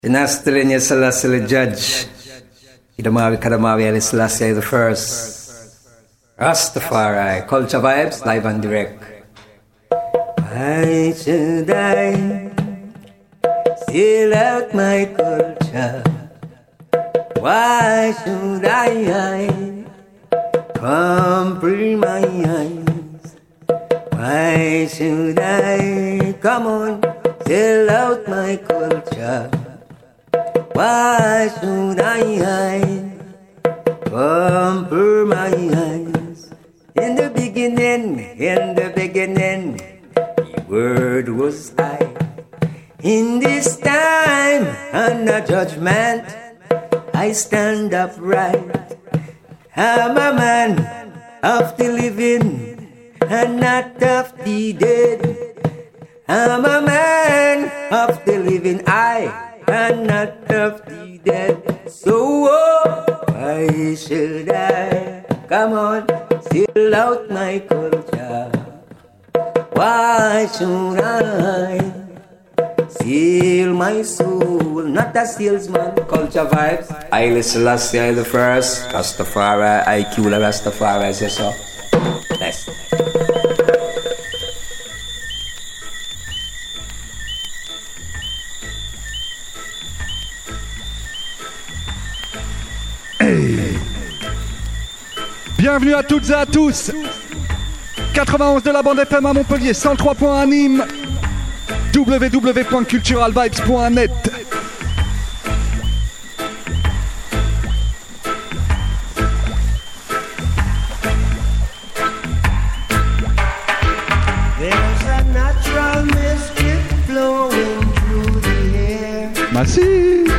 Dinastilin Selassie the Judge. Idamawi Kadamawi Ali Selassie the First. Rastafari. Culture Vibes, live and direct. Why should I seal out my culture? Why should I compromise? Why should I, come on, sell out my culture? Why should I compromise? In the beginning, the word was I. In this time, under judgment, I stand upright. I'm a man of the living and not of the dead. I'm a man of the living, and not of the dead. So why should I, come on, seal out my culture? Why should I seal my soul? Not a salesman. Culture Vibes. Haile Selassie the First. Rastafari. IQ la Rastafari. C'est ça. Nice. Bienvenue à toutes et à tous. 91 de la bande FM à Montpellier, 103.1 à Nîmes, www.culturalvibes.net. Merci.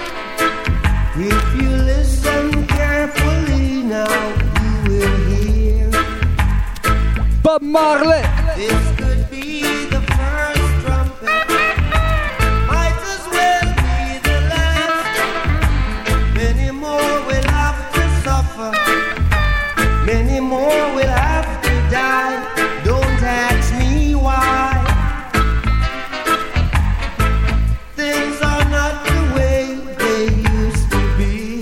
Bob Marley. This could be the first trumpet, might as well be the last. Many more will have to suffer, many more will have to die. Don't ask me why. Things are not the way they used to be.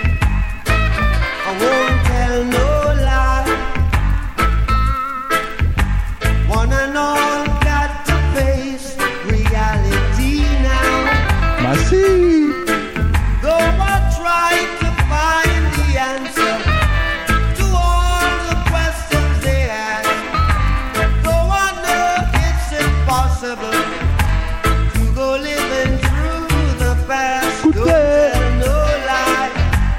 I won't tell no lie. One and all got to face reality now. Merci. Though I try to find the answer to all the questions they ask, though I know it's impossible to go living through the past. Don't tell no lie.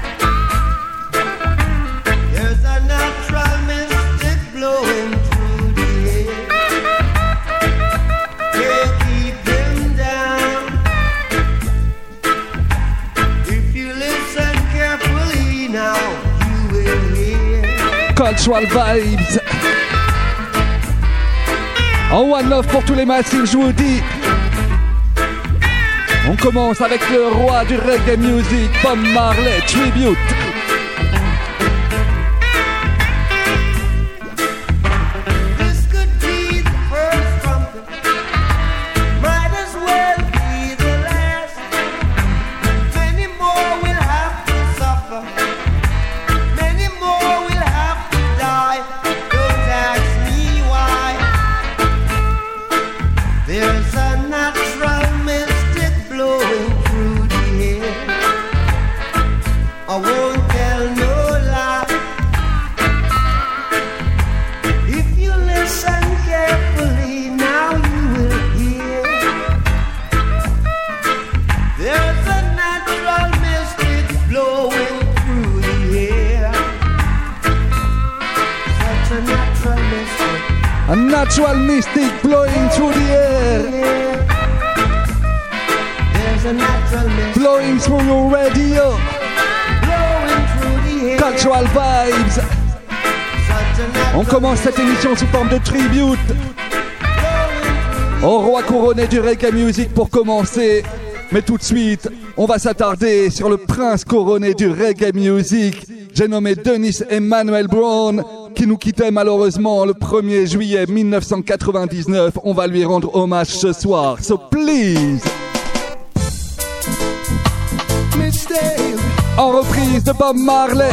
There's a natural mystic blowing through the air. Can't keep him down. If you listen carefully now, you will hear. Cultural Vibes. En one love pour tous les massifs, je vous dis. On commence avec le roi du reggae music, Bob Marley, Tribute. This could be the first trumpet, might as well be the last. Many more will have to suffer, many more will have to die. Don't ask me why. There's a natural mystic blowing through the air. I won't tell no lie. If you listen carefully, now you will hear. There's a natural mystic blowing through the air. Such a natural mystic. A natural mystic blowing through the air. There's a natural mystic Blowing through your radio. blowing through the air. Cultural Vibes. Such a natural On commence cette émission sous forme de tribute au roi couronné du reggae music pour commencer. Mais tout de suite, on va s'attarder sur le prince couronné du reggae music. J'ai nommé Dennis Emmanuel Brown, qui nous quittait malheureusement le 1er juillet 1999. On va lui rendre hommage ce soir. So please. En reprise de Bob Marley.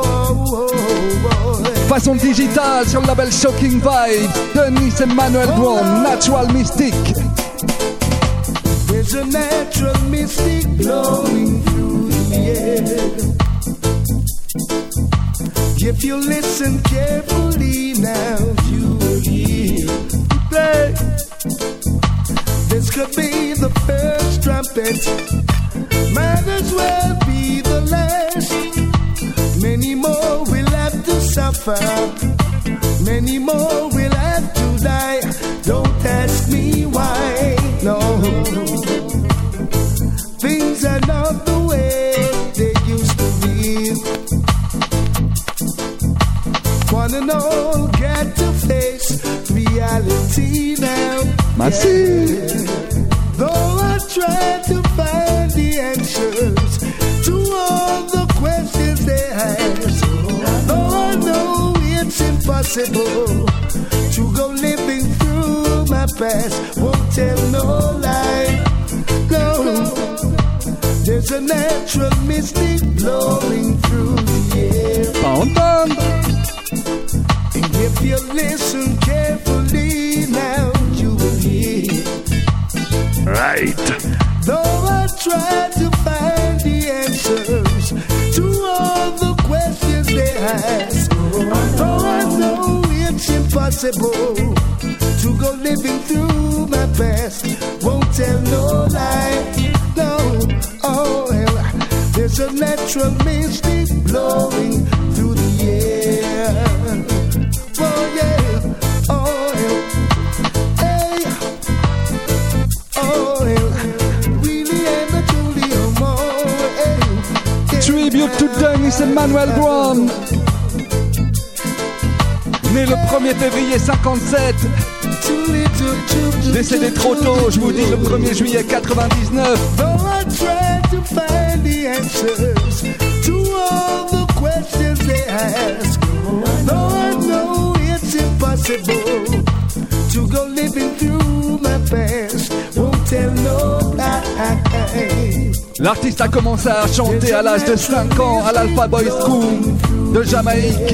Façon digitale sur le label Shocking Vibes. Dennis Emmanuel Brown, Natural Mystic. There's a natural mystic blowing through the air. If you listen carefully now, you will hear play. This could be the first trumpet, might as well be the last. Many more will have to suffer, many more will have to die. Don't ask me why, no. Things are not the way they used to be. One and all got to face reality now. Merci. Though I try to find the answers to all the questions they ask, though I know it's impossible to go living through my past, won't tell no lie. No, there's a natural mystic blowing through the air. And if you listen carefully now, you will hear. Right. Though I try to find the answers to all the questions they ask, though I know it's impossible to go living through my past, won't tell no lie. No, oh hell, there's a natural mystic blowing through the air. Oh yeah, oh hell, hey, oh hell, really and truly, oh more, hey. Tribute to Dennis Emmanuel Brown. Né le 1er février 57. Décédé trop tôt, je vous dis, le 1er juillet 99. Though I try to find the answers to all the questions they ask, though I know it's impossible to go living through my past, won't tell no lie. L'artiste a commencé à chanter à l'âge de 5 ans à l'Alpha Boy School de Jamaïque.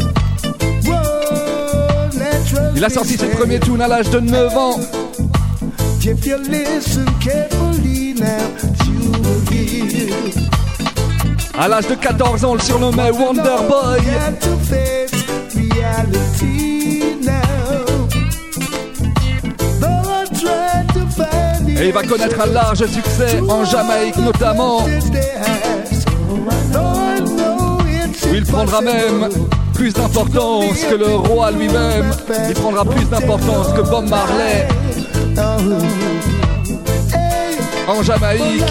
Il a sorti ses premiers tunes à l'âge de 9 ans. If you listen carefully now, you will hear. À l'âge de 14 ans, on le surnommait Wonder Boy. Got to face reality now. Though I try to find the Et il va connaître un large succès en Jamaïque notamment, où il prendra même plus d'importance que le roi lui-même. Il prendra plus d'importance que Bob Marley en Jamaïque.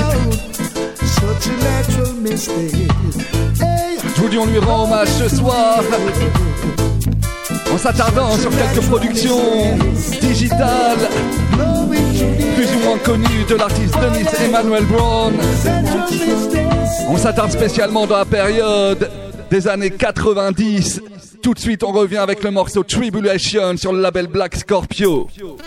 Je vous dis, on lui rend hommage ce soir en s'attardant sur quelques productions digitales plus ou moins connues de l'artiste Dennis Emmanuel Brown. On s'attarde spécialement dans la période des années 90. Tout de suite, on revient avec le morceau Tribulation sur le label Black Scorpio.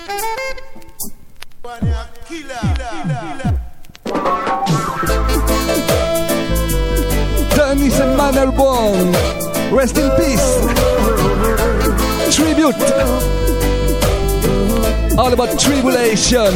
Dennis Emmanuel Brown, rest in peace. Tribute, all about tribulation.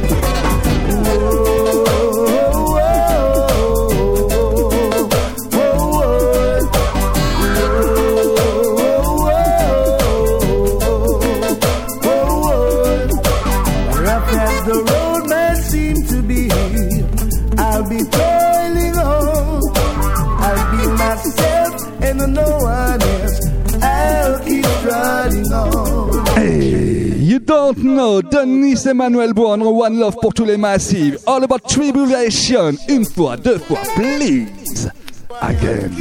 You don't know, Dennis Emmanuel Brown, One Love pour tous les massifs. All about tribulation. Une fois, deux fois, please. Again.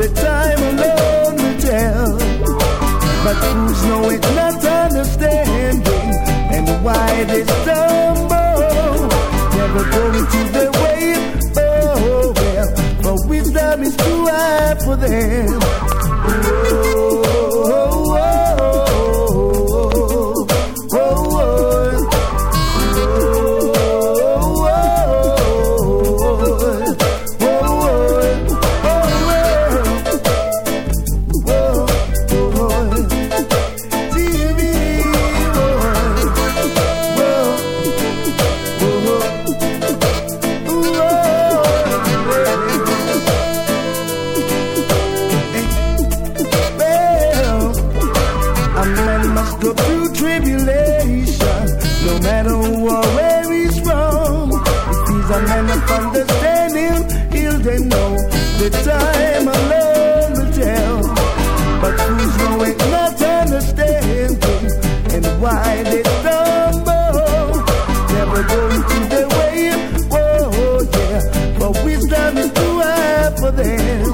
the time alone will tell. But fools know it not understanding, and why they stumble, never going to their way. Oh well, for wisdom is too high for them. The time alone will tell, but who's knowing not understanding, and why they stumble, never going to their way. Oh yeah, but wisdom is too high for them.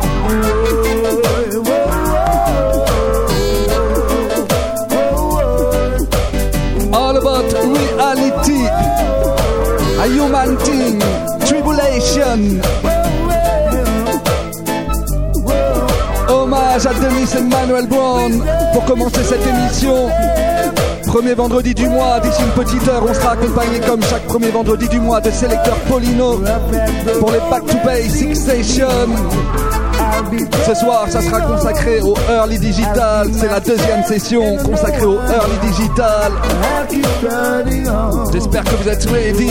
All about reality, a human thing, tribulation. Hommage à Dennis Emmanuel Brown pour commencer cette émission. Premier vendredi du mois, d'ici une petite heure, on sera accompagné comme chaque premier vendredi du mois de Sélecteur Paulino pour les Back to Basics Session. Ce soir, ça sera consacré au Early Digital. C'est la deuxième session consacrée au Early Digital. J'espère que vous êtes ready.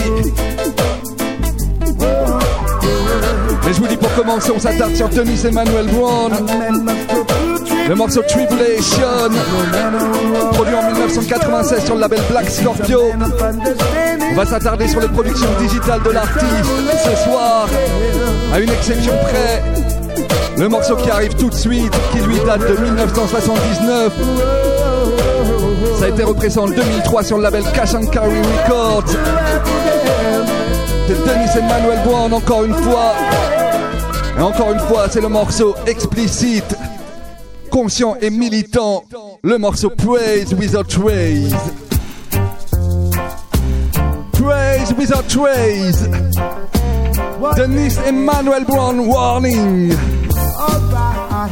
Mais je vous dis, pour commencer, on s'attarde sur Dennis Emmanuel Brown. Le morceau Tribulation, produit en 1996 sur le label Black Scorpio. On va s'attarder sur les productions digitales de l'artiste ce soir, à une exception près. Le morceau qui arrive tout de suite, qui lui date de 1979. Ça a été représenté en 2003 sur le label Cash and Carry Records. C'est Dennis Emmanuel Brown encore une fois. Et encore une fois, c'est le morceau explicite, conscient et militant, le morceau Praise Without Trace. Praise Without Trace. Dennis Emmanuel Brown warning. Alright.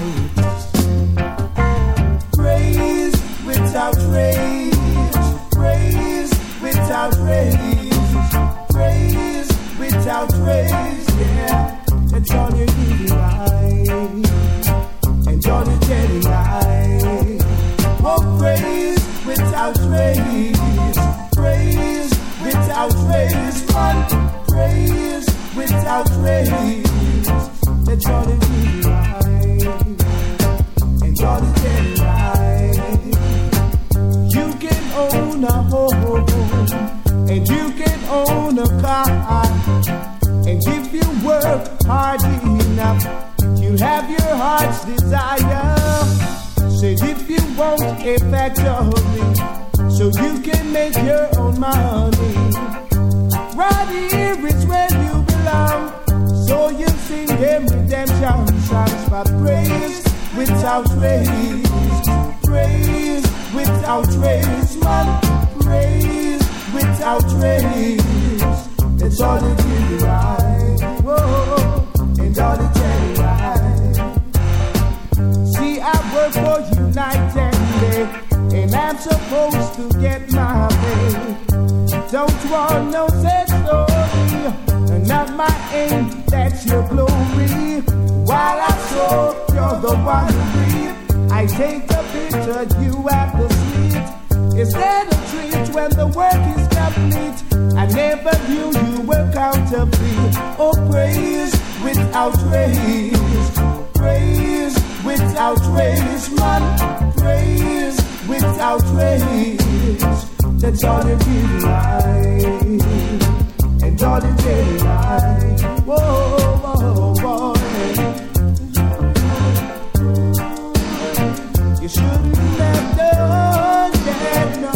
Praise without praise. Praise without praise. Praise without praise. Yeah. It's all you need, right? And all you get, right? Oh, praise without praise. Praise without praise. Fun. Praise without praise. It's all you need, right? And all you get, right? You can own a home, and you can own a car. And if you work hard enough, you'll have your heart's desire. Said if you want a factory, so you can make your own money. Right here is where you belong, so you sing them redemption songs. But praise without praise, praise without praise, man. Praise without praise. It's all you give, right? Whoa, and all you tell, right? See, I work for United Way, and I'm supposed to get my pay. Don't want no sad story, not my aim, that's your glory. While I sow, you're the one who breathe. I take a picture, you at the street. Instead of treat when the work is complete. I never knew you were counterfeit. Oh, praise without praise. Praise without praise, man. Praise without praise. That's all you did right. And all you did right. Whoa, whoa, whoa. You shouldn't have done that, no.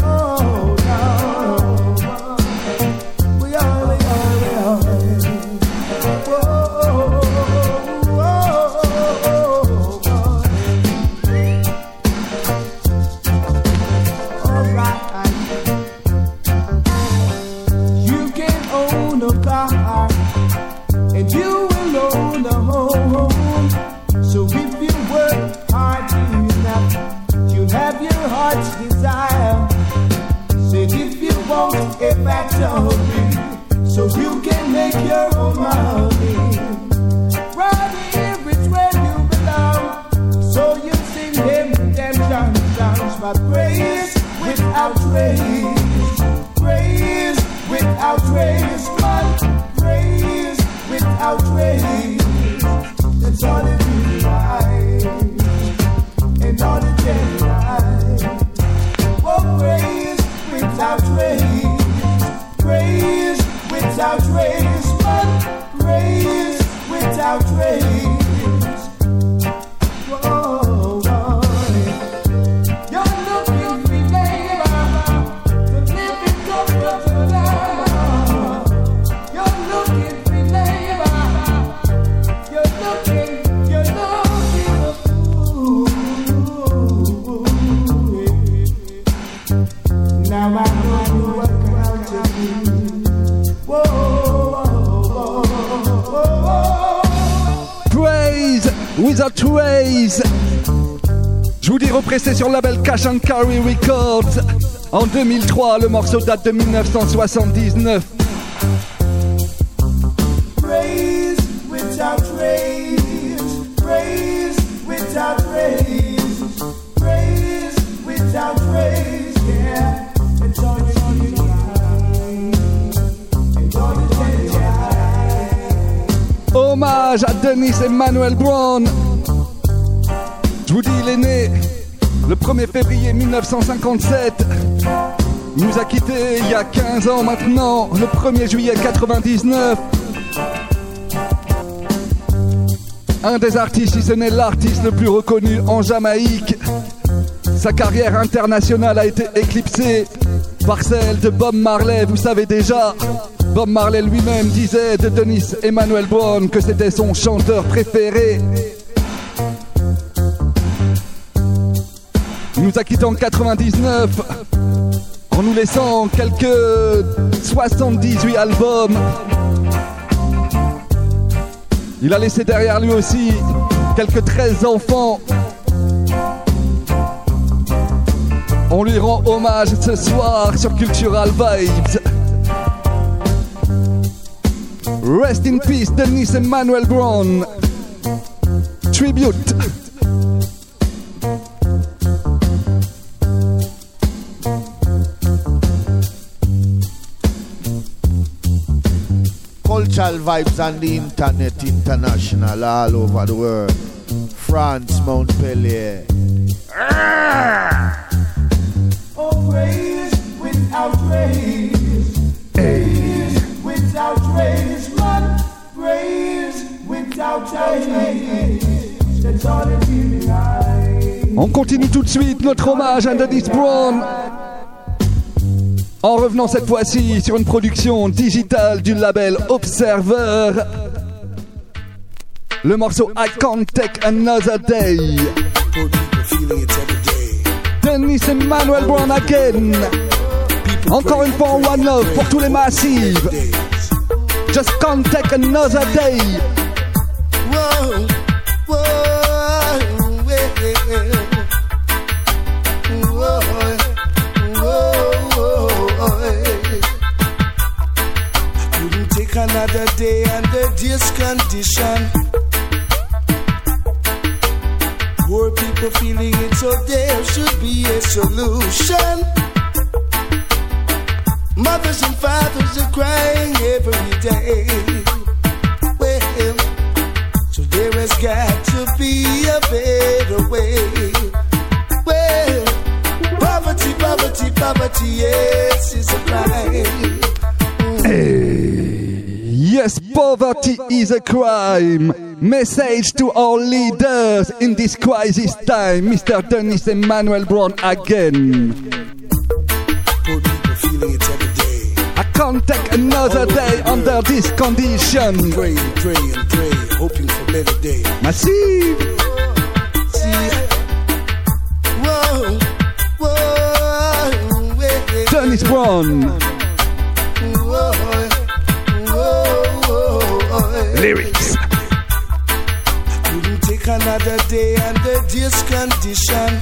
praise, praise without praise, man, praise without praise. It's all it really like, and all the day like. Oh, praise without praise, praise without praise, man, praise without praise. With a Trace. Je vous dis repressé sur le label Cash and Carry Records. En 2003, le morceau date de 1979. Praise without praise, praise without praise, praise without praise, yeah. It's all you it's all you Hommage à Dennis Emmanuel Brown. Je vous dis, il est né le 1er février 1957. Il nous a quittés il y a 15 ans maintenant, le 1er juillet 99. Un des artistes, si ce n'est l'artiste le plus reconnu en Jamaïque. Sa carrière internationale a été éclipsée par celle de Bob Marley, vous savez déjà. Bob Marley lui-même disait de Dennis Emmanuel Brown que c'était son chanteur préféré. Il nous a quittés en 99 en nous laissant quelques 78 albums. Il a laissé derrière lui aussi quelques 13 enfants. On lui rend hommage ce soir sur Cultural Vibes. Rest in peace, Dennis Emmanuel Brown. Tribute. Cultural Vibes on the internet, international, all over the world. France, Montpellier. Oh, praise without praise, praise without praise, man, praise without praise. That's all it really like. On continue tout de suite notre hommage à Dennis Brown. En revenant cette fois-ci sur une production digitale du label Observer. Le morceau I Can't Take Another Day. Dennis Emmanuel Brown again. Encore une fois en one love pour tous les massives. Just can't take another day. Whoa, whoa, whoa, whoa, whoa. Couldn't take another day under this condition. Poor people feeling it, so there should be a solution. Mothers and fathers are crying every day. Well, so there has got to be a better way. Well, poverty, poverty, poverty, yes, is a crime. Yes, poverty is a crime. Message to our leaders in this crisis time, Mr. Dennis Emmanuel Brown again. Poor people feeling it every day. I can't take another day under this condition. Pray and pray and pray, hoping for better day. Massive. See, whoa, whoa, wait, Dennis Brown. whoa, whoa, Lyrics. Couldn't take another day under this condition.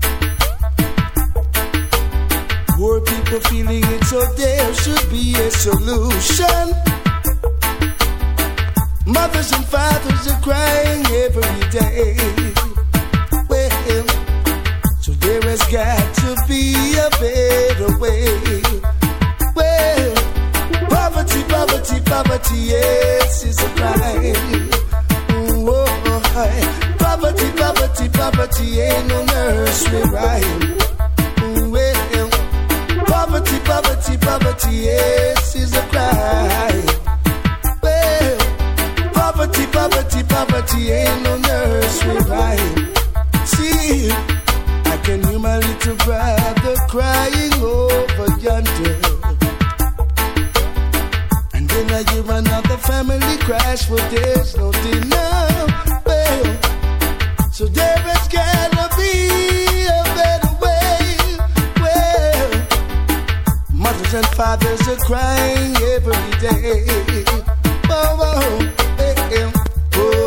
Poor people feeling it, so there should be a solution. Mothers and fathers are crying every day. Well, so there has got to be a better way. Poverty, poverty, poverty ain't no nursery rhyme. Well, poverty, poverty, poverty, yes, is a crime. Well, poverty, poverty, poverty ain't no nursery rhyme. See, I can hear my little brother crying over yonder. And then I hear another family crash for there's no dinner. Well, so there has gotta be a better way. Well, mothers and fathers are crying every day. Oh, oh, hey, hey. Oh,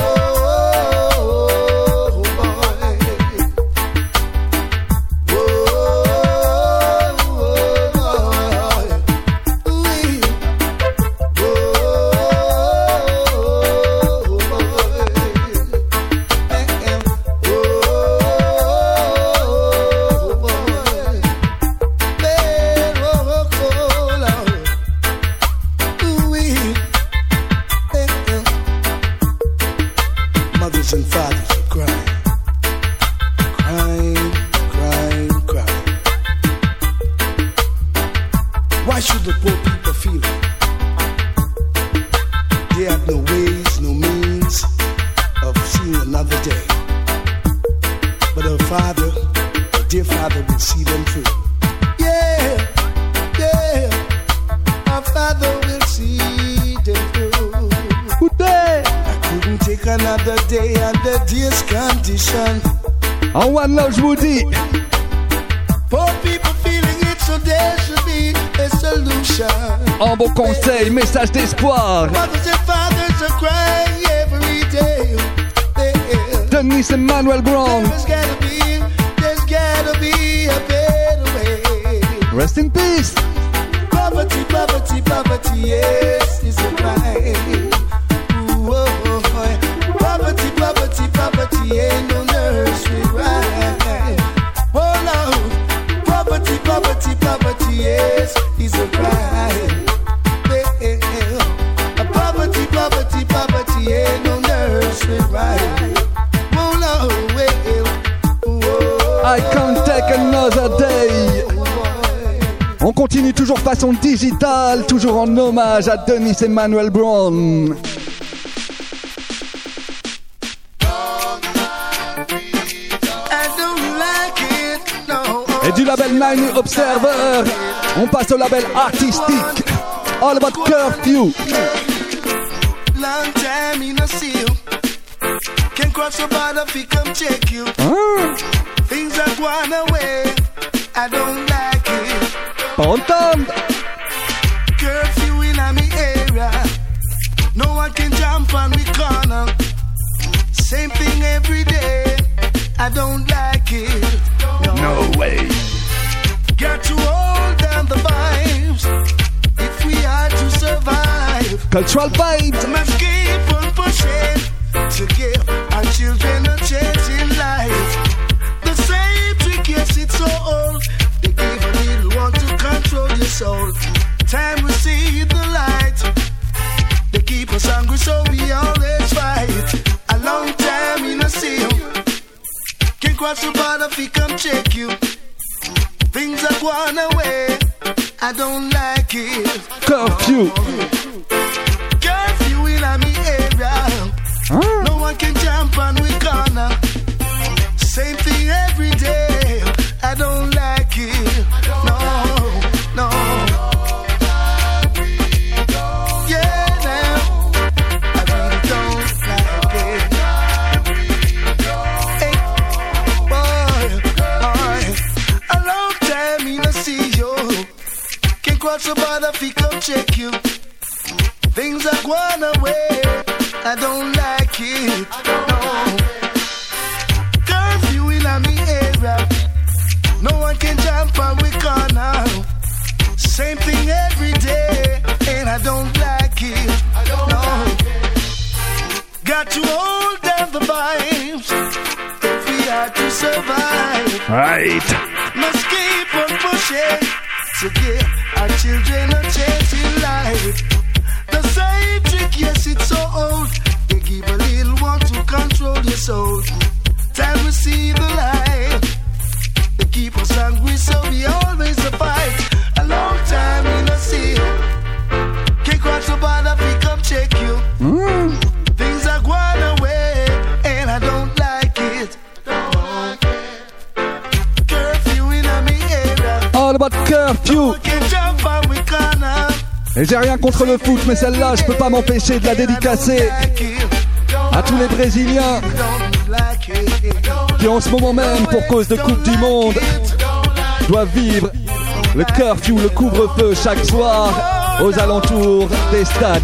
One Love, je vous dis. Poor people feeling it, so there should be a solution. Un bon conseil, message d'espoir. Mothers and fathers are crying every day. Dennis Emmanuel Brown. There's gotta be a better way. Rest in peace. Poverty, poverty, poverty, yes, is a crime. Ooh, oh, oh, oh. Poverty, poverty, poverty, ain't no nursery rhyme. Oh no, poverty, poverty, poverty, yes, is a crime. Poverty, poverty, poverty, ain't no nursery rhyme. Oh no, I can't take another day. On continue toujours façon digitale, toujours en hommage à Dennis Emmanuel Brown. Et du label Nine Observer, on passe au label artistique. All About Curfew. Long time in a seal. Can cross the border if he come check you. Things are going away. I don't like it. Entendre. Curfew in my area. No one can jump on me corner. Same thing every day. I don't like it. No way. Got to hold down the vibes if we are to survive. Cultural vibes. Must keep on pushing to give our children a chance in life. The same trick, yes, it's so old. They give a little one to control your soul. Time we see the light. They keep us hungry, so we always fight. A long time in a seal. Can't cross the border if he come check you. Things are going away. I don't like it. Curfew. Curfew in my area. No one can jump on we corner. Same thing every day. I don't like it. No, no. Yeah, now I really don't like it. Hey, boy, a long time in a see you. Can't cross the border if he come check you. Things are going away. I don't like it. No. Curfew in my area. No one can jump on we corner. Same thing every day, and I don't like it. No. Got to hold down the vibes if we are to survive. Right. Must keep on pushing to give our children a chance in life. The same trick, yes, it's so old. They give a little one to control soul. Time we see the light. They keep us hungry, so we always a fight. A long time in the sea. Can't cross the border, we come check you. Things are going away, and I don't like it. Curfew in my area. All about curfew. Can't jump on we corner. Et j'ai rien contre le foot, mais celle-là, je peux pas m'empêcher de la dédicacer à tous les Brésiliens qui en ce moment même, pour cause de Coupe du Monde, doivent vivre le curfew, le couvre-feu chaque soir aux alentours des stades.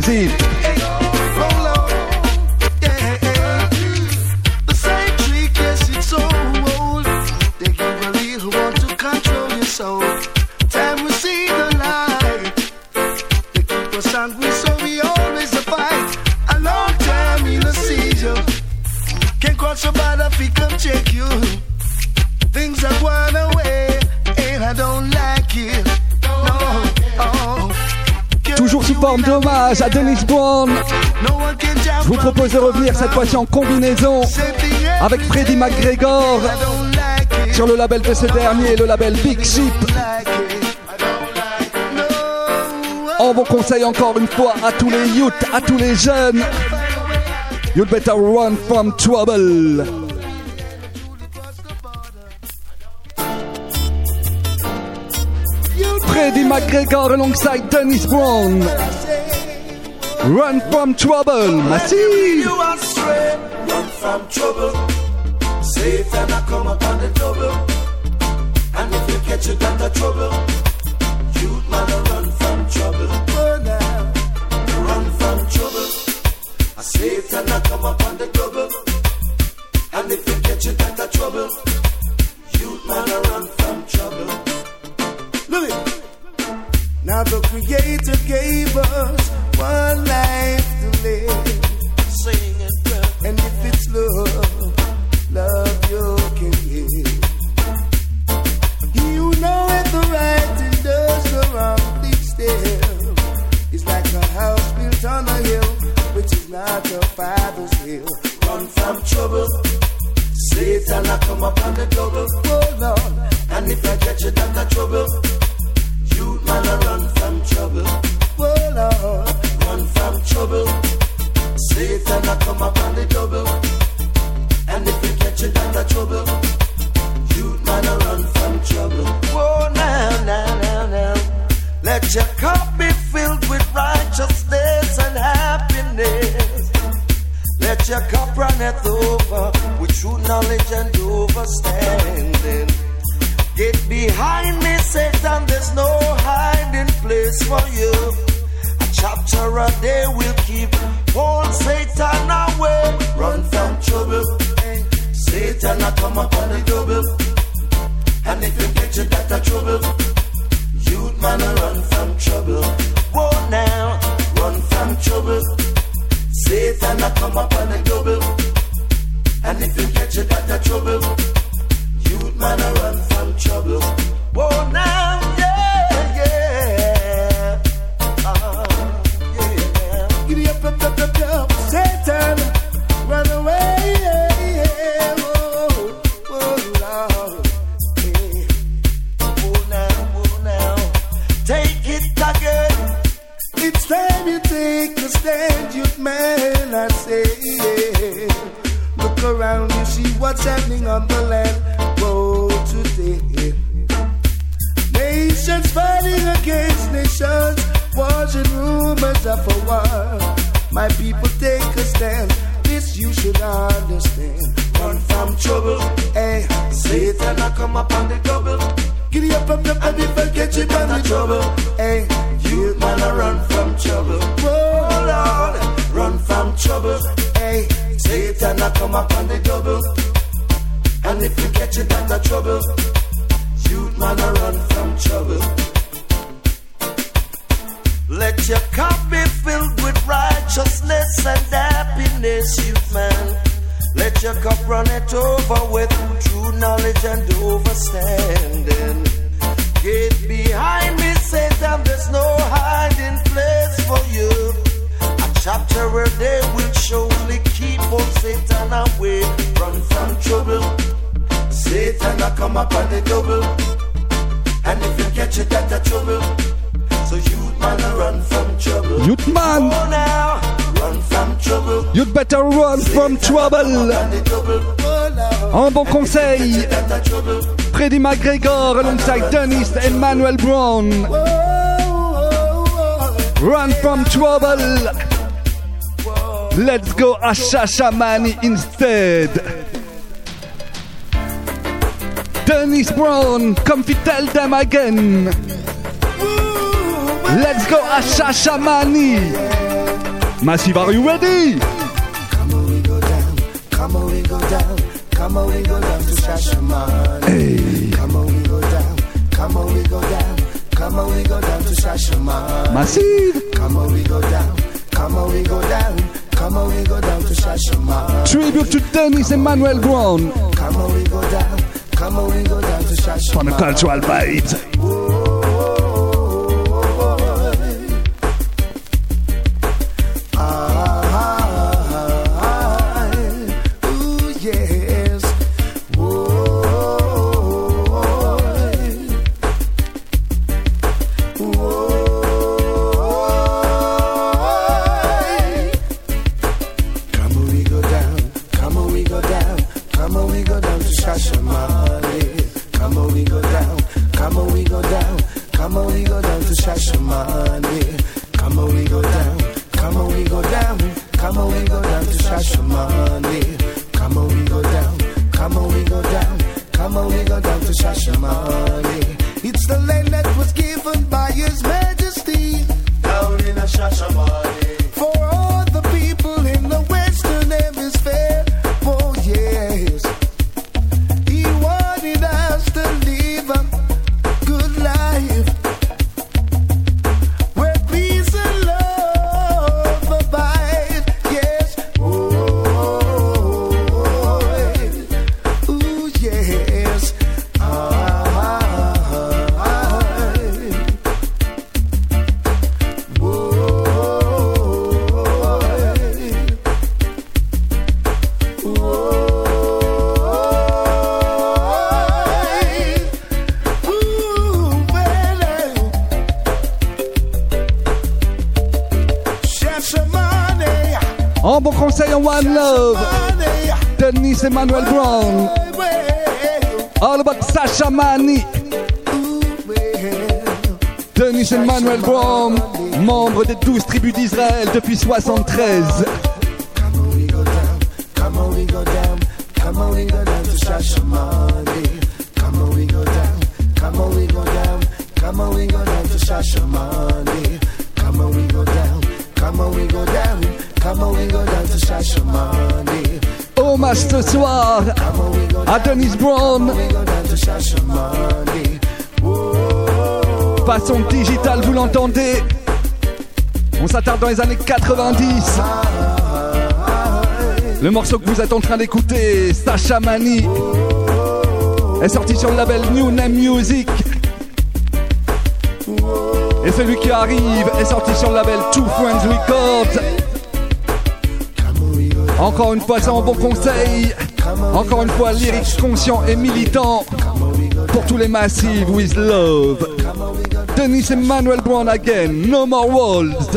Check you. Things are going away, and I don't like it. No. Toujours sous forme d'hommage à Dennis Brown, je vous propose de revenir cette fois-ci en combinaison avec Freddie McGregor sur le label de ce dernier, le label Big Ship. On vous conseille encore une fois à tous les youths, à tous les jeunes, you'd better run from trouble. Freddie McGregor alongside Dennis Brown. Run from trouble, Massive. You are straight, run from trouble. Safe and I come up on the double. And if you catch it under trouble, you man run from trouble. Run from trouble. I safe and I come up on the double. And if you catch it under trouble, you man run from trouble. Look it. Now the Creator gave us one life to live. Sing it, brother. And if it's love you can give. He who knoweth the right and does the wrong, please still. It's like a house built on a hill, which is not your father's hill. Run from trouble. Satan, I come up on the double. Oh Lord. And if I catch you, that's the trouble. You man, I run from trouble. Oh Lord, run from trouble. Satan, I come up on the double. And if you catch it, that's the trouble. You man, I run from trouble. Oh now. Let your cup be filled with righteousness and happiness. Let your cup runneth over with true knowledge and overstanding. Get behind me, Satan, there's no hiding place for you. A chapter a day will keep all Satan away. Run from trouble. Satan, I come up on the double. And if you get you that a trouble, youth man, I run from trouble. Whoa now, run from trouble. Satan, I come up on the double. And if you get you that a trouble, youth man, I run from trouble. Whoa now, yeah. Give me up, Satan, run away. Lord. Whoa now. Take it again. It's time you take a stand, youth man, I say. Look around, you see what's happening on the land. Whoa, today. Nations fighting against nations, wars and rumors of a war. My people take a stand, this you should understand. Run from trouble, hey. Satan, I come up on the double. Giddy up, and if I get you on the trouble, hey. You man, I run from trouble. Oh Lord, run from trouble, hey. Satan, I come up on the double. And if you catch it, that's the trouble. Youth man, I run from trouble. Let your cup be filled with righteousness and happiness, youth man. Let your cup run it over with true knowledge and overstanding. Get behind me, Satan, there's no hiding place for you. A chapter where they will surely keep on Satan away. Run from trouble. Satan a come up on the double. And if you catch it, that's a trouble. So youth man a run from trouble. Youth man. Oh now, run from trouble. You'd better run from trouble. Un bon conseil. Freddie McGregor alongside Dennis and Manuel Brown. Run from trouble. Let's go Ashashamani instead. Dennis Brown, come to tell them again. Let's go Ashashamani. Massive, are you ready? Come on, we go down. Come on, we go down. Come on, we go down to Shashamani. Hey. Come on, we go down. Come on, we go down. Come on, we go down to Shashamani. Massive. Come on, we go down. Come on, we go down. Come on, we go down to Shashamani. Tribute to Dennis and Manuel Brown. Come on, we go down. Come on, we go down to Shashamani. For the cultural vibes. En bon conseil en One Love, Dennis et Manuel Brown. All about Shashamani. Dennis et Manuel Brown, membres des 12 tribus d'Israël depuis 73. Come on, we go down. Come on, we go down. Come on, we go down to Shashamani. Come on, we go down. Come on, we go down. Come on, we go down to Shashamani. Come on, we go down. Come on, we go down. Come on, we go down to Shashamani. Hommage ce soir à Dennis Brown. Façon digitale, vous l'entendez. On s'attarde dans les années 90. Le morceau que vous êtes en train d'écouter, Shashamani, est sorti sur le label New Name Music. Et celui qui arrive est sorti sur le label Two Friends Records. Encore une fois, c'est un bon conseil. Encore une fois, lyrics conscient et militant pour tous les massifs with love. Dennis et Manuel Brown again, No More Walls.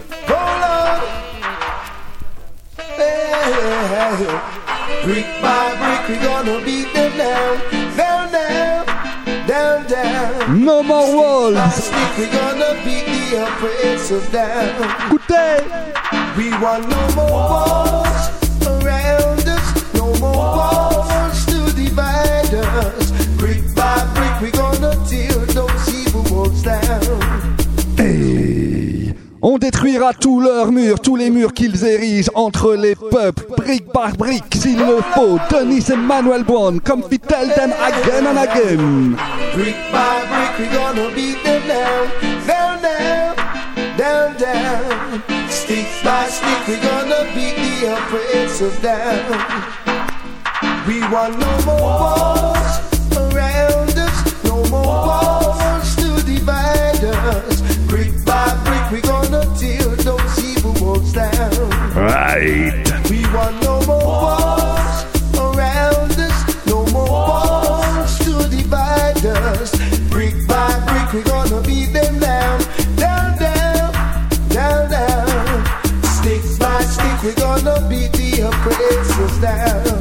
Brick by brick, we gonna beat them down, down, down, down, down. No More Walls. We gonna beat the oppressors down. Écoutez. We want no more walls around us, no more walls to divide us. Brick by brick, we gonna tear those evil walls down. Hey. On détruira tous leurs murs, tous les murs qu'ils érigent entre les peuples, brique par brique s'il le faut. Dennis et Manuel Brown, come we tell them again and again. Brick by brick, we gonna beat them down, down, down, down, down. Stick by stick, we gonna beat the oppressors down. We want no more walls around us, no more walls to divide us. Brick by brick, we gonna tear those evil walls down. Right. We want no more walls around us, no more walls to divide us. Brick by brick, we're gonna beat them down, down, down, down, down. Stick by stick, we're gonna beat the oppressors down.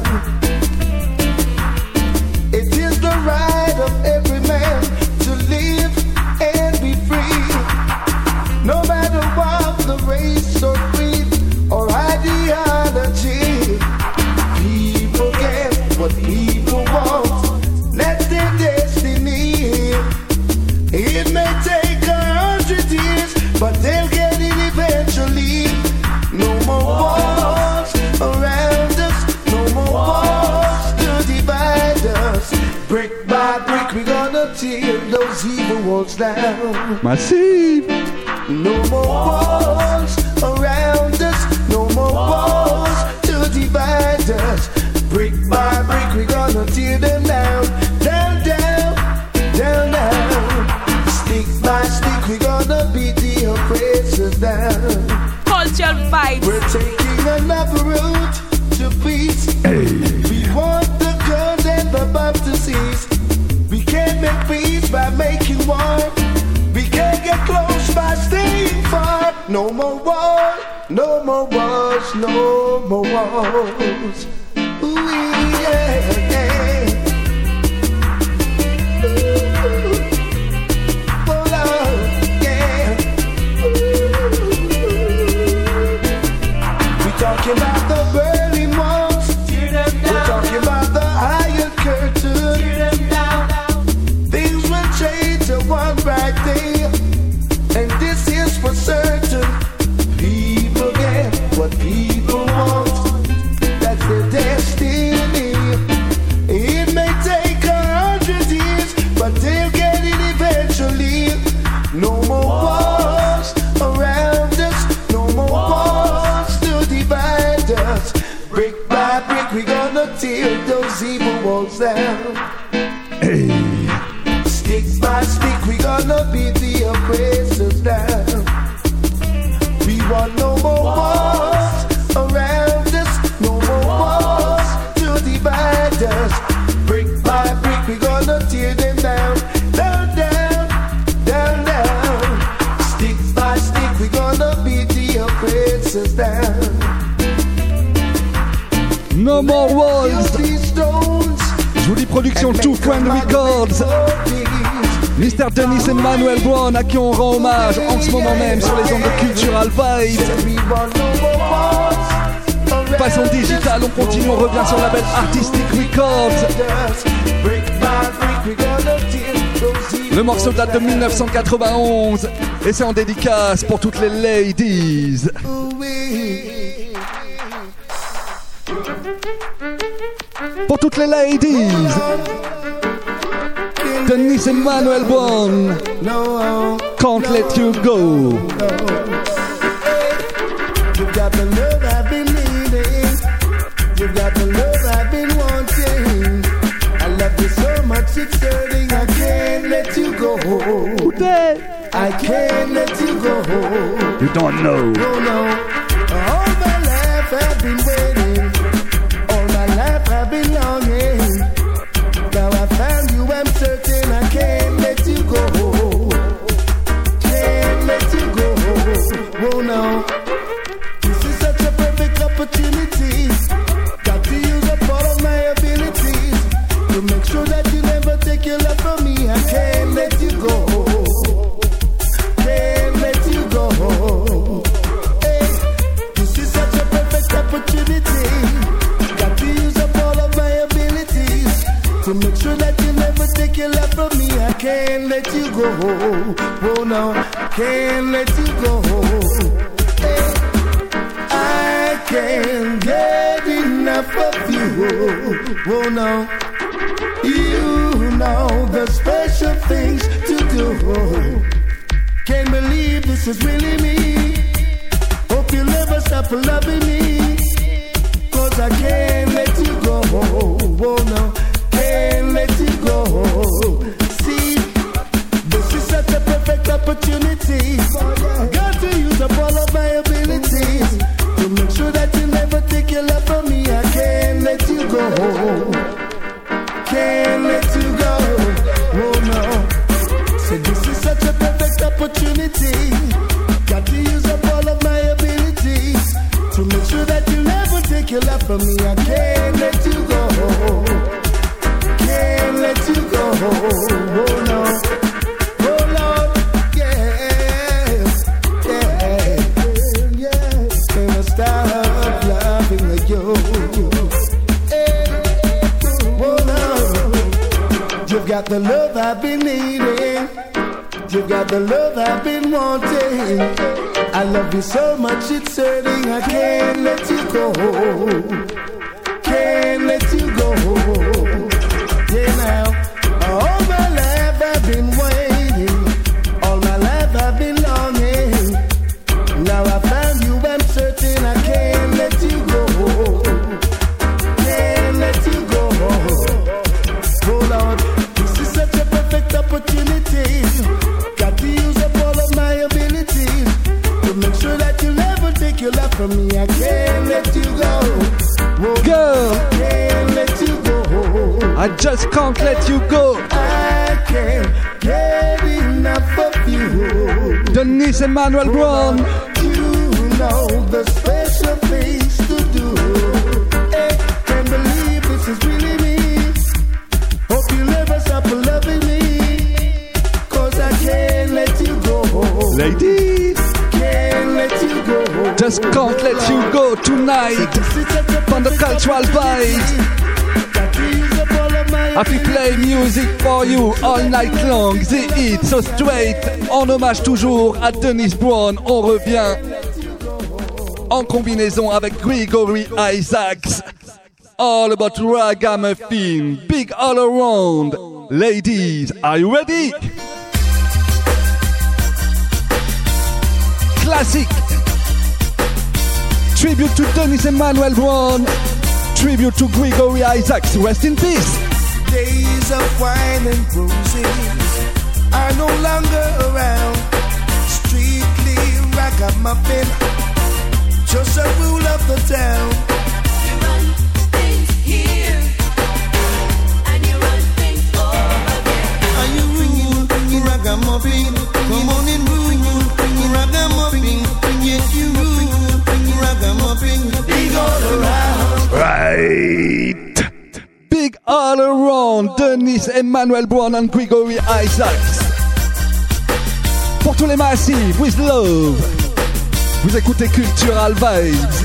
It is the right of every man to live and be free, no matter what the race or creed or ideology. People get what people want, that's their destiny. It may take 100 years, but they'll get it eventually. No more wars around us, no more wars to divide us. Brick by brick, we're gonna tear those evil walls down. Massive. No more walls around us, no more walls to divide us. Brick by brick, we're gonna tear them down, down, down, down, down. Stick by stick, we're gonna beat the oppressors down. Cultural vibes. We're taking another route to peace. We want the guns and the bomb to cease. We can't make peace by making war. We can't get close by staying far. No more wars, no more wars, no more wars. Ooh, yeah, yeah. Ooh, oh, Lord, yeah. Ooh. We're talking about the Berlin walls. We're talking about the Iron Curtain. Things will change in one bright day, and this is for certain. People get what people want, that's their destiny. It may take 100 years, but they'll get it eventually. No more wars around us, no more wars to divide us. Brick by brick, we're gonna tear those evil walls down. Stick by stick, we gonna beat the oppressors down. We want no more wars around us, no more wars to divide us. Brick by brick, we gonna tear them down, down, down, down, down. Stick by stick, we gonna beat the oppressors down. No more walls. Jolie production Two Friend Records. Mr. Dennis Emmanuel Brown, à qui on rend hommage en ce moment même sur les ondes de Cultural Vibes. Façon digitale, on continue, on revient sur la label Artistic Records. Le morceau date de 1991 et c'est en dédicace pour toutes les ladies. Pour toutes les ladies, Dennis Emmanuel Brown, Can't Let You Go. You've got the love I've been needing, you've got the love I've been wanting. I love you so much it's hurting, I can't let you go. I can't let you go. You don't know. No, no. All my life I've been waiting, all my life I've been longing. Now I found you, I'm certain I can't let you go. Can't let you go. Oh no. This is such a perfect opportunity. Got to use up all of my abilities to make sure that you never take your love from me. I can't let you go. Can't let you go. Hey, this is such a perfect opportunity. Got to use up all of my abilities to make sure that you never take your love from me. I can't let you go. Oh no, can't let you go. Hey, I can't get enough of you. Oh no, you know the special things to do. Can't believe this is really me. Hope you'll never stop loving me, 'cause I can't let you go. Oh no, can't let you go. See, this is such a perfect opportunity. Got to use up all of my abilities Can't let you go. Oh no. So this is such a perfect opportunity. Got to use up all of my abilities to make sure that you never take your love from me. I can't let you go. Can't let you go. Oh no. Oh Lord. Yeah. Yeah. Yeah. Can't stop loving you. Oh no. You've got the love I've been needing. You've got the love I've been wanting. I love you so much it's hurting. I can't let you go. Can't let you go. Yeah now. All my life I've been waiting. All my life I've been longing. Now I found you, I'm certain I can't let you go. Can't let you go. Hold on. This is such a perfect opportunity. Got to use up all of my abilities to make sure that you never take your love from me. I can't let you go. Whoa, Go. I can't let you go. I just can't let you go. I can't get enough of you. Denise Emmanuel Brown. You know the special things to do. Hey, can't believe this is really me. Hope you never stop loving me. Cause I can't let you go. Ladies, Can't let you go. just can't let you go tonight. From the cultural vibes. Happy play music for you all night long. The hit so straight. En hommage toujours à Denise Brown. On revient en combinaison avec Gregory Isaacs. All about ragamuffin. Big all around. Ladies, are you ready? Classic. Tribute to Denise Emmanuel Brown. Tribute to Gregory Isaacs. Rest in peace. Days of wine and roses are no longer around. Strictly ragamuffin, just a rule of the town. You run things here, and you run things over there. Are you rule, ragamuffin? Come on and rule, ragamuffin. Yes, you rule, ragamuffin. Big all around. Right. Big all around. Denise Emmanuel Brown and Gregory Isaacs. Pour tous les massifs, with love. Vous écoutez Cultural Vibes.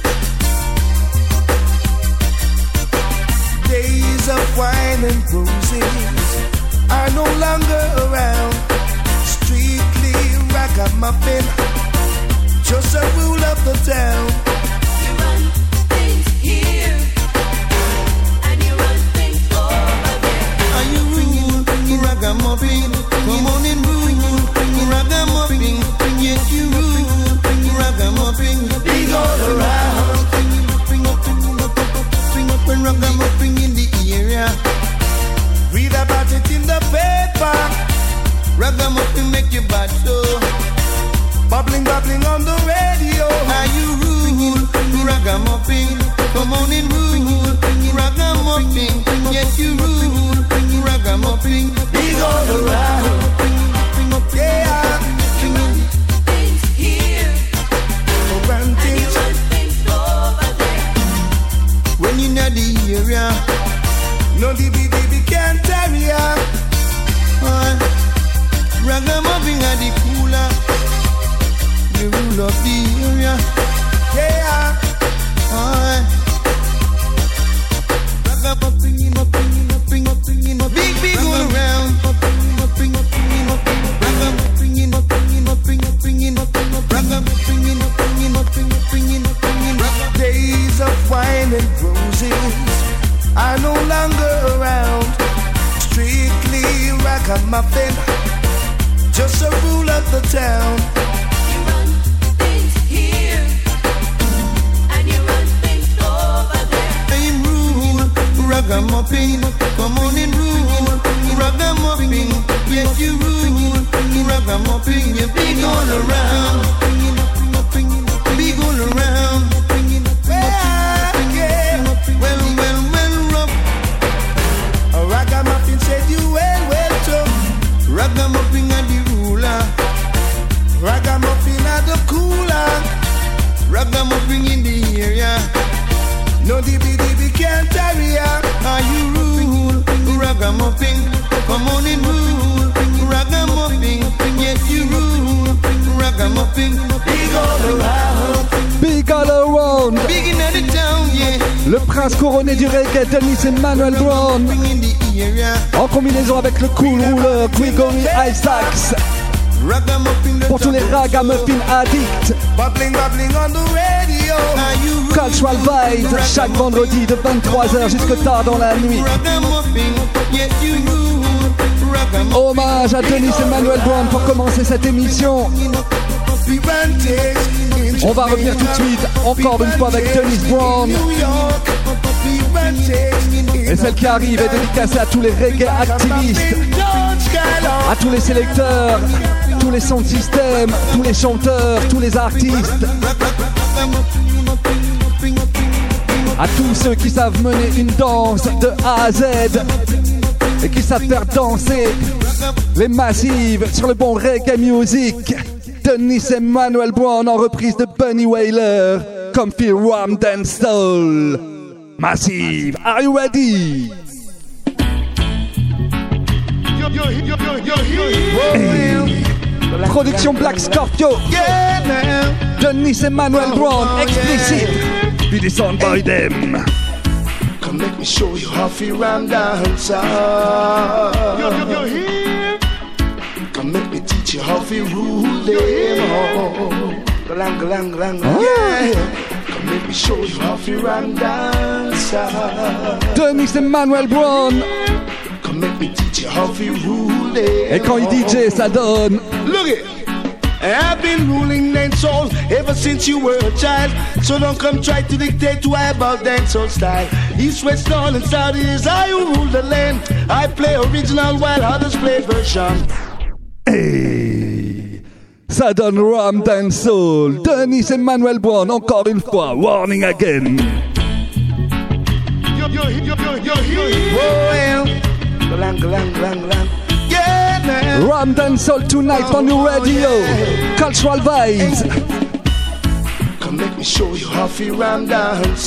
Days of wine and roses are no longer around. Strictly ragamuffin, just a rule of the town. You run things here, and you run things over there. Are you rule, ragamuffin? Come on and rule, ragamuffin. Yes, you rule, ragamuffin. Big all around. Ragamuffin in the area. Read about it in the paper. Ragamuffin make you bad so. Bubbling, bubbling on the radio. Are you rule, ragamuffin? Come on and rule, ragamuffin. Yes, you rule, ragamuffin. Big all around. Yeah. Things here, Run and you things run things over there. when you're in the area. No DB can't tell ya. Ragamuffin at the cooler. The rule of the area. Yeah. Ragamuffin, big all around. Days of wine and roses are no longer around. Strictly ragamuffin, just a rule of the town. You run things here, and you run things over there. I'm rule, ragamuffin, come on and rule, ragamuffin. Yes, you rule, ragamuffin. You big all around, big all around. Yeah, yeah. Well, big all around. Big all around. Big in the town, yeah. Le prince couronné du reggae, Dennis Emmanuel Brown. In the area. En combinaison avec le cool ruler Gregory Isaacs. Pour tous les ragamuffin addicts. Bubbling on the radio. Cultural Vibes, chaque vendredi de 23h jusque tard dans la nuit. Hommage à Dennis Emmanuel Brown pour commencer cette émission. On va revenir tout de suite, encore une fois avec Dennis Brown. Et celle qui arrive est dédicacée à tous les reggae activistes, à tous les sélecteurs, tous les sound systems, tous les chanteurs, tous les artistes, à tous ceux qui savent mener une danse de A à Z et qui savent faire danser les massives sur le bon reggae music. Dennis Emmanuel Brown en reprise de Bunny Wailer, Comfy Rum Dance Soul. Massive, are you ready? Hey. Production Black Scorpio. Dennis Emmanuel Brown, explicit. Be the sound by them. Come let me show you how to ram dance. Come let me teach you how to rule them. Galang, galang, galang, yeah. Come let me show you how to ram dance. Dennis Emmanuel Brown. Come let me teach you how to rule them. Et quand il DJ, ça donne. Look it. I've been ruling dancehall ever since you were a child. So don't come try to dictate why about dancehall style. East, west, north and south is I who rule the land. I play original while others play version. Hey, ça donne Rum Dance Soul. Dennis Emmanuel Brown, encore une fois, warning again. Rum Dance Soul tonight on your radio. Cultural Vibes. Come let me show you how to ram dance.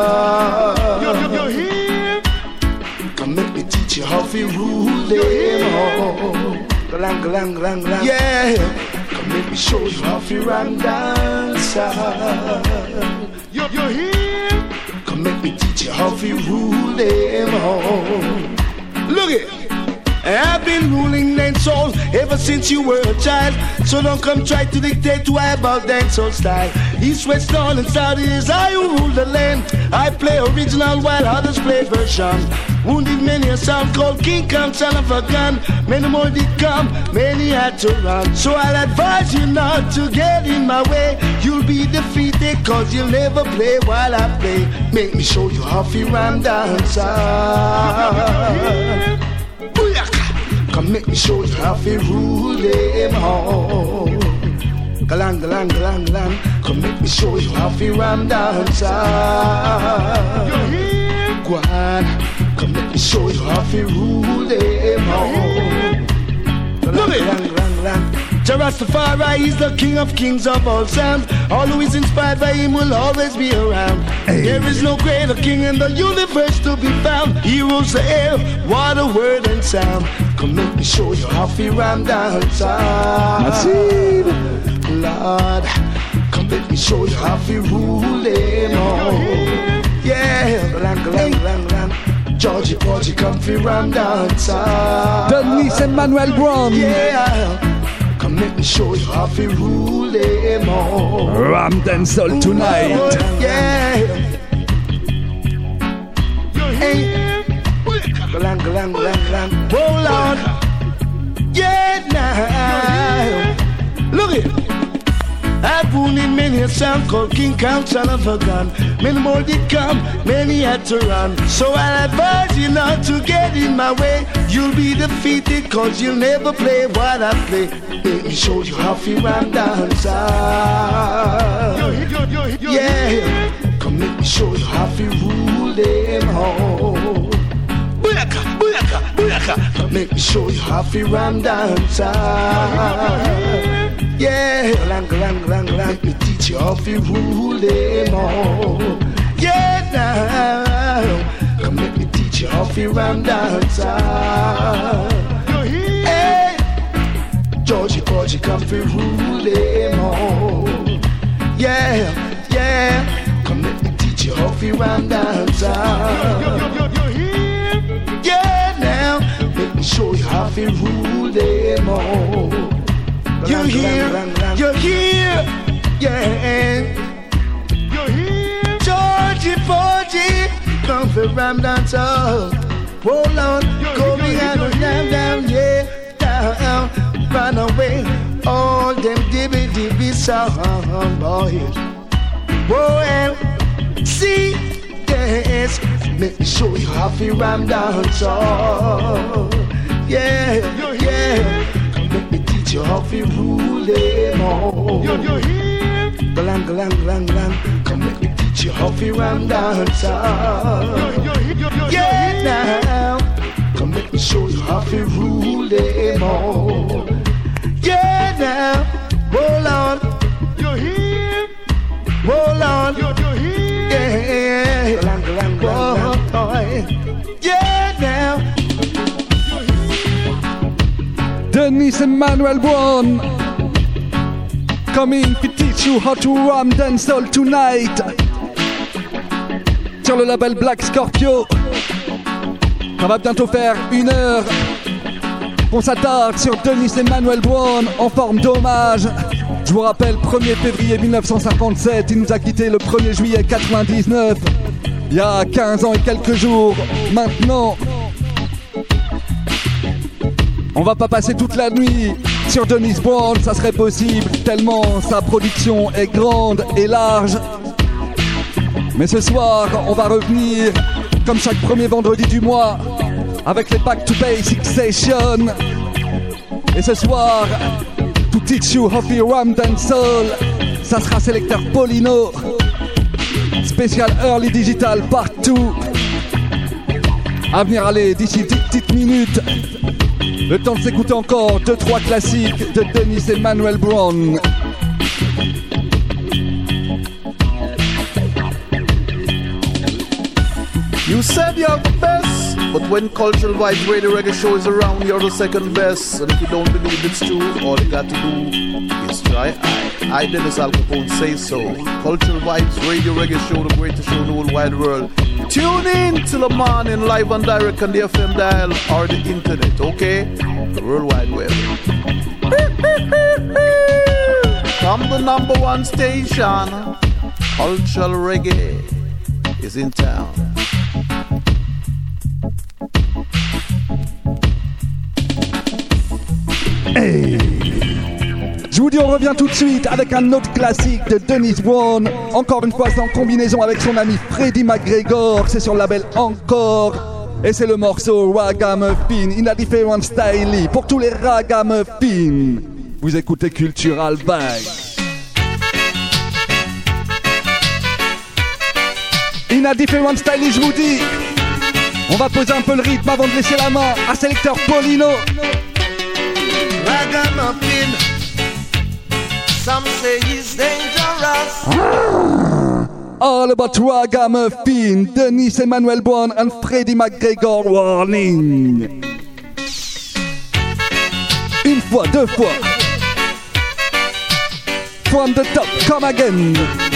Come let me teach you how to rule them. Galang, galang, galang, galang. Yeah. Come let me show you how to ram dance. You're here. Come let me teach you how to rule them. Look it. I've been ruling dancehall ever since you were a child. So don't come try to dictate why about dancehall style. East, west, north and south is I who rule the land. I play original while others play version. Wounded many a sound called King Kong, son of a gun. Many more did come, many had to run. So I'll advise you not to get in my way. You'll be defeated cause you'll never play while I play. Make me show you how to ram dance. Come make me show you how to rule them all. Galang, galang, galang, galang. Come make me show you how to ram dance. Go on. Come let me show you how to rule them all. Love it. Rastafari is the king of kings of all sounds. All who is inspired by him will always be around. Hey. There is no greater king in the universe to be found. He rules the air, water, word and sound. Come let me show you how to ram dance. Lord, come let me show you how to rule them all. Yeah, lang, lang, lang, lang. Georgie, Georgie, come fi ram dance. Dennis Emmanuel Brown. Yeah, come let me show you how to rule them all. Ram Dance Soul tonight. Yeah. Hey, galang, galang, galang, galang. Oh Lord. Yeah, now. Look it. I've wounded many a sound called King Kong, son of a gun. Many more did come, many had to run. So I advise you not to get in my way. You'll be defeated cause you'll never play what I play. Let me show you how to ram dance. Yeah, come let me show you how to rule them all. Booyaka, booyaka, booyaka. Come let me show you how to ram dance. Yeah, lang, lang, lang, lang. Let me teach you how to rule them all. Yeah, now. Come let me teach you how to ram dance. Hey, Georgie Porgy come fi rule them all. Yeah, yeah. Come let me teach you how fi run dancehall. Yeah, now let me show you how fi rule them all. You hear, yeah. You hear, Georgie Porgy come fi run dancehall. Hold on, going down, yeah, down, run away. All them dibby sound boys. Boy, see, yes, let me show you how to ram dance. Yeah, yeah, come let me teach you how to rule them all. Galang, galang, galang, galang, come let me teach you how to ram dance. Yeah, now, come let me show you how to rule them all. Yeah, now, roll on. You're here. Roll on. You're here. Yeah. Yeah, now. Dennis Emmanuel Brown coming to teach you how to ram dancehall tonight sur le label Black Scorpio. Ça va bientôt faire 1 heure. On s'attarde sur Dennis Emmanuel Brown en forme d'hommage. Je vous rappelle, 1er février 1957, il nous a quitté le 1er juillet 99. Il y a 15 ans et quelques jours maintenant. On va pas passer toute la nuit sur Dennis Brown, ça serait possible tellement sa production est grande et large. Mais ce soir, on va revenir comme chaque premier vendredi du mois avec les Back to Basics Session. Et ce soir, to teach you how to ram dancehall, ça sera sélecteur Paulino. Spécial Early Digital partout. À venir aller d'ici 10 petites minutes. Le temps de s'écouter encore 2-3 classiques de Dennis Emmanuel Brown. You said you're the best, but when Cultural Vibes Radio Reggae Show is around, you're the second best. And if you don't believe it's true, all you got to do is try. I Dennis Al Capone, say so. Cultural Vibes Radio Reggae Show, the greatest show in the whole wide world. Tune in till the morning, live and direct on the FM dial or the internet, okay? The World Wide Web. From the #1 station, Cultural Reggae is in town. Hey. Je vous dis, on revient tout de suite avec un autre classique de Dennis Brown. Encore une fois, c'est en combinaison avec son ami Freddie McGregor. C'est sur le label Encore. Et c'est le morceau Ragamuffin in a different style. Pour tous les Ragamuffin, vous écoutez Cultural Vibes. In a different style, je vous dis. On va poser un peu le rythme avant de laisser la main à sélecteur Paulino. Ragamuffin, some say he's dangerous. All about Ragamuffin, Dennis Emmanuel Brown and Freddie McGregor warning. Une fois, 2 fois. From the top, come again.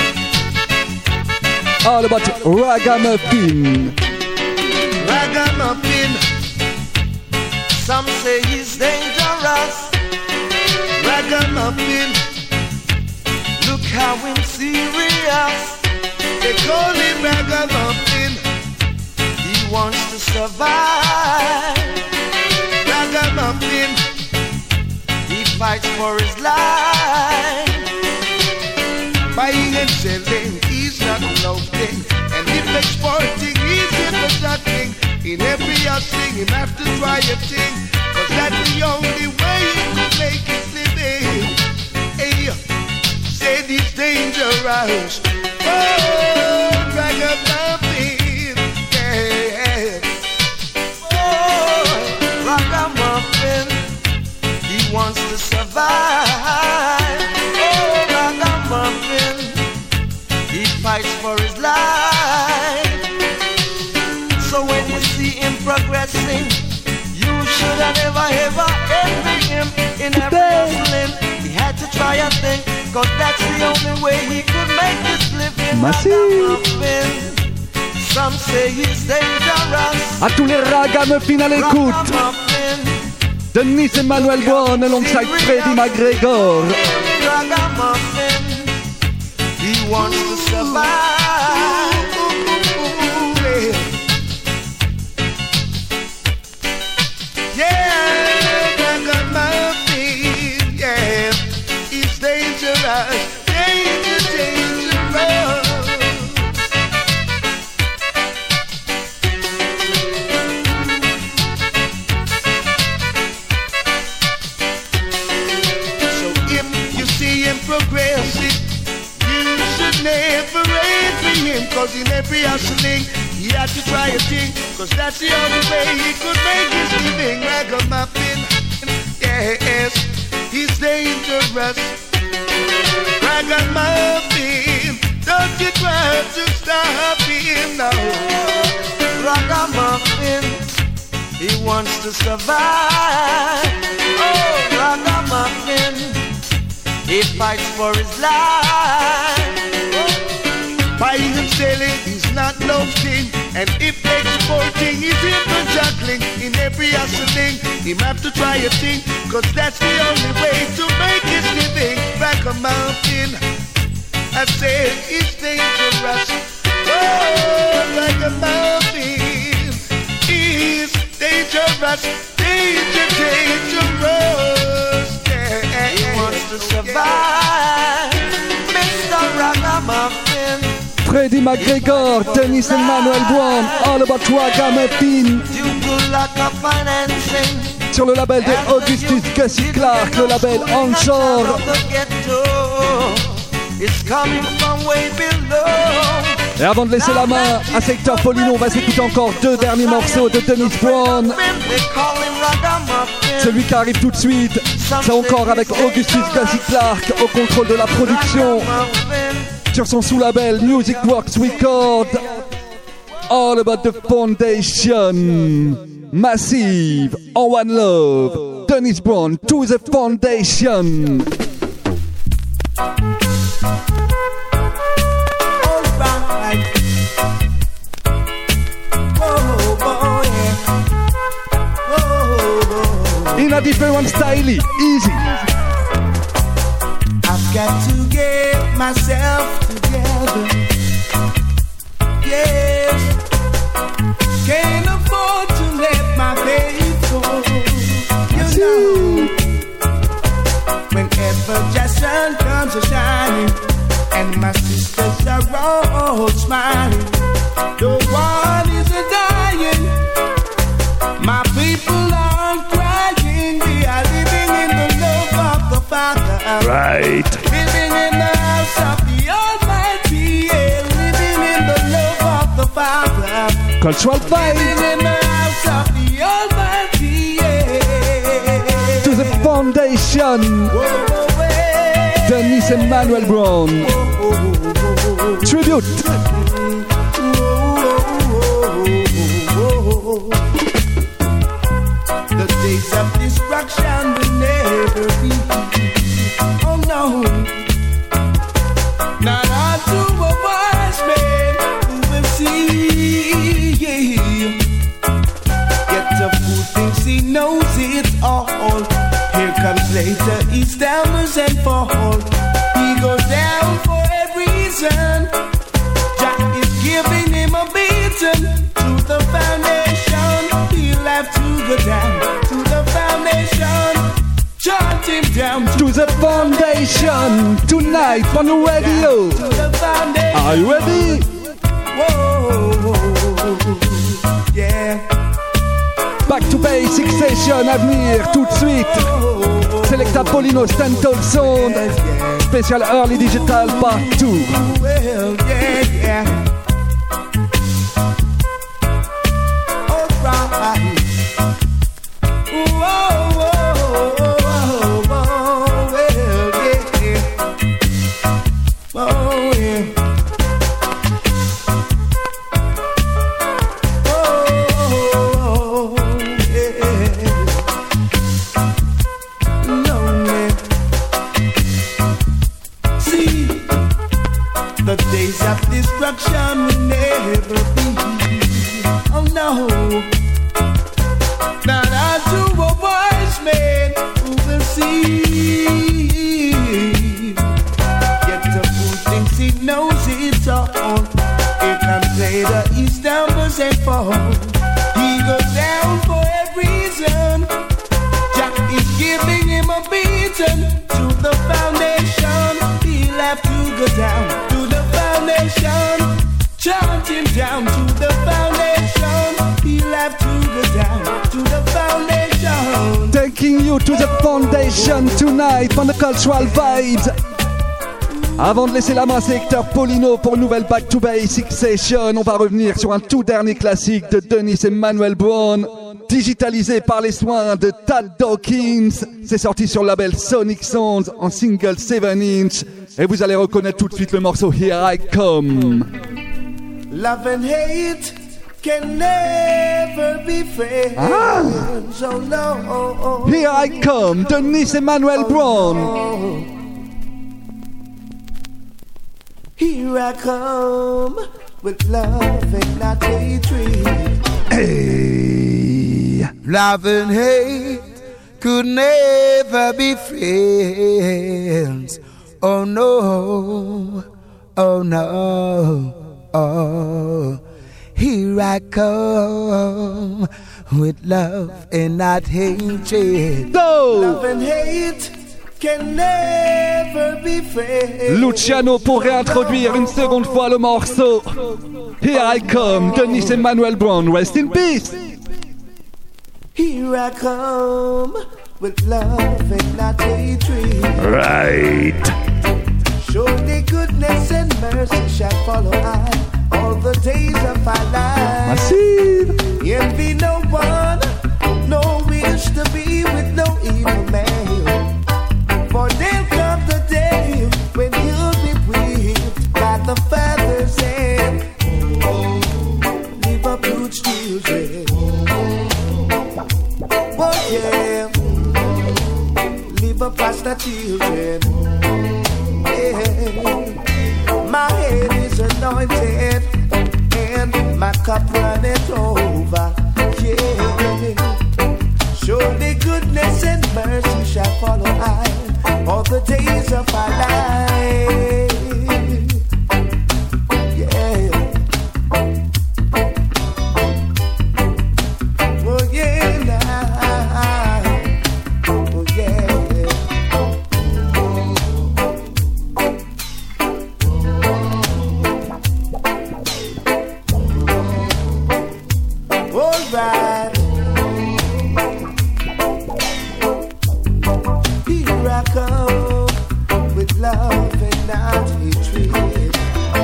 All about Ragamuffin. Ragamuffin, some say he's dangerous. Ragamuffin, look how him serious. They call him Ragamuffin, he wants to survive. Ragamuffin, he fights for his life. Buying and selling, he's not loafing. And if exporting, he's hypnotic. In every thing, he have to try a thing. Cause that's the only way he could make his living. Hey, said he's dangerous. Oh, Ragamuffin, yeah. Oh, Ragamuffin, he wants to survive. Oh, Ragamuffin, he fights for his life. So when you see him progressing, you should have never ever envy him in every hustling. He had to try a thing, cause that's the only way he could make his living. Massive. Some say he's dangerous. À tous les ragamuffins à l'écoute, Ragamuffin. Dennis Emmanuel Brown alongside Freddie McGregor. Ragamuffin. He wants to survive. Yeah, ragamuffin, yeah, he's dangerous, dangerous. So if you see him progressing, you should never envy him, cause in every hustling, he had to try a thing, cause that's the only way he could make his living. Ragamuffin, yes, he's dangerous. Ragamuffin, don't you try to stop him now. Ragamuffin. He wants to survive. Oh, Ragamuffin. He fights for his life. By him selling, he's not no thing, and if exporting is him for juggling, in every hustling, he have to try a thing, cause that's the only way to make his living. Ragamuffin, I said he's dangerous. Oh, Ragamuffin, he's dangerous, dangerous. Yeah. He wants to survive. Mr. Ragamuffin. Freddie McGregor, Dennis Emmanuel Brown, all about Ragamuffin. Due to lack of financing. Sur le label de Augustus Gussie Clark, le label Onshore. It's coming from way below. Et avant de laisser la main à Secteur Polino, on va s'écouter encore deux derniers morceaux de Dennis Brown. They call him Ragamuffin. Celui qui arrive tout de suite, c'est encore avec Augustus Gussie Clark au contrôle de la production. Sur son sous-label Music Works Record. All about the foundation. Massive, on One Love. Dennis Brown to the foundation. Alright. Whoa, boy, yeah. Whoa. In a different style, easy. I've got to get myself together. Yes, can't afford to let my faith go. You know, whenever the sun comes a shining and my sisters are all smiling, the one is a dying. My people are crying. We are living in the love of the Father. Right. Living in the house of the Almighty, yeah. Living in the love of the Father. Cultural Living vibes in the house of the Almighty, yeah. to the foundation. Whoa, yeah. Dennis Emmanuel Brown. Tribute. The days of destruction will never be. Oh no, not unto a wise man who will see. Get the fool thinks he knows it all. Here comes later, he stammers and falls. He goes down for a reason. Jack is giving him a beating. To the foundation, he'll have to go down. To the foundation, chant him down. To the foundation. Tonight on the radio. To the foundation. Are you ready? Whoa, yeah. Back to basic session à venir tout de suite. Selecta Polino Stanton Sound. Spécial Early Digital Part 2. Well, yeah, yeah. All right. Whoa, whoa, whoa, whoa, well, yeah, yeah. Oh, yeah. Oh, yeah. down to the foundation. Chant him down to the foundation. He'll have to go down to the foundation. Taking you to the foundation tonight on the cultural vibes. Avant de laisser la main à Sélecteur Paulino pour une nouvelle Back to Basics session, on va revenir sur un tout dernier classique de Dennis Emmanuel Brown, digitalisé par les soins de Tad Dawkins. C'est sorti sur le label Sonic Sounds en single 7-inch. Et vous allez reconnaître tout de suite le morceau Here I Come. Love and hate can never be friends. Oh no. Here I Come, Dennis Emmanuel Brown. Here I come with love and not hatred. Hey. Love and hate could never be friends. Oh no, oh no, oh. Here I come with love and not hatred. Love and hate can never be friends. Luciano pour réintroduire une seconde fois le morceau. Here I Come, Dennis Emmanuel Brown, rest in peace. Here I come with love and not hatred. Right. Surely goodness and mercy shall follow I all the days of our life. Massive. Envy no one, no wish to be with no evil man. For there'll come the day when you'll be whipped by the father's hand. Leave up huge children. Oh yeah. Leave up pastor children. Yeah. My head is anointed and my cup runneth over. Yeah. Surely goodness and mercy shall follow I all the days of our life. Yeah. Oh yeah, now. Oh yeah. All right. Here I come with love and not hatred.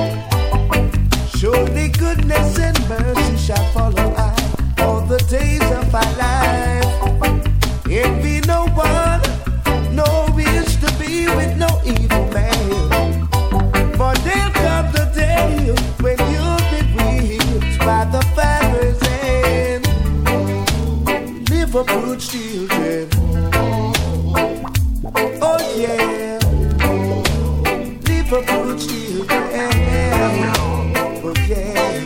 Surely goodness and mercy shall follow I all the days of our life. Envy no one, no wish to be with no evil man. For there'll come the day when you'll be whipped by the father's hand. Live up good children. Oh yeah, Liverpool children. Oh yeah.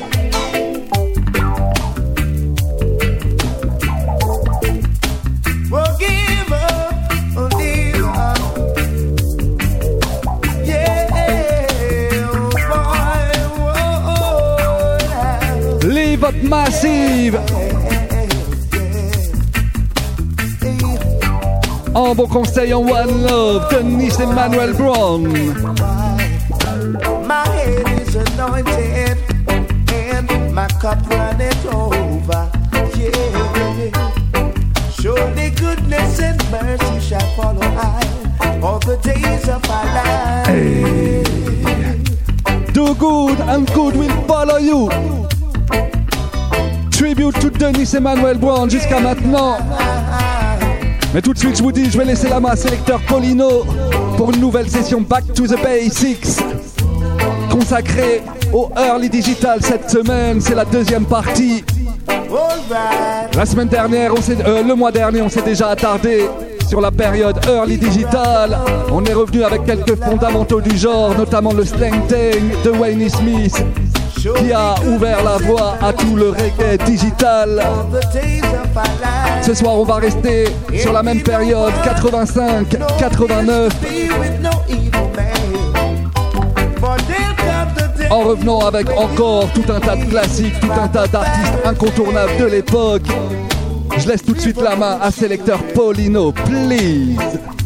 Oh give up, oh give up. Yeah, oh boy, oh. Live Up Massive. En bon conseil en One Love, Dennis Emmanuel Brown. My head is anointed and my cup runneth over. Yeah. Surely goodness and mercy shall follow I all the days of our life. Hey. Do good and good will follow you. Tribute to Dennis Emmanuel Brown jusqu'à maintenant. Mais tout de suite, je vous dis, je vais laisser la main à Sélecteur Paulino pour une nouvelle session Back to the Basics consacrée au Early Digital cette semaine. C'est la deuxième partie. La semaine dernière, le mois dernier, on s'est déjà attardé sur la période Early Digital. On est revenu avec quelques fondamentaux du genre, notamment le Slang Tang de Wayne Smith, qui a ouvert la voie à tout le reggae digital. Ce soir, on va rester sur la même période, 85-89, en revenant avec encore tout un tas de classiques, tout un tas d'artistes incontournables de l'époque. Je laisse tout de suite la main à Sélecteur Paulino, please.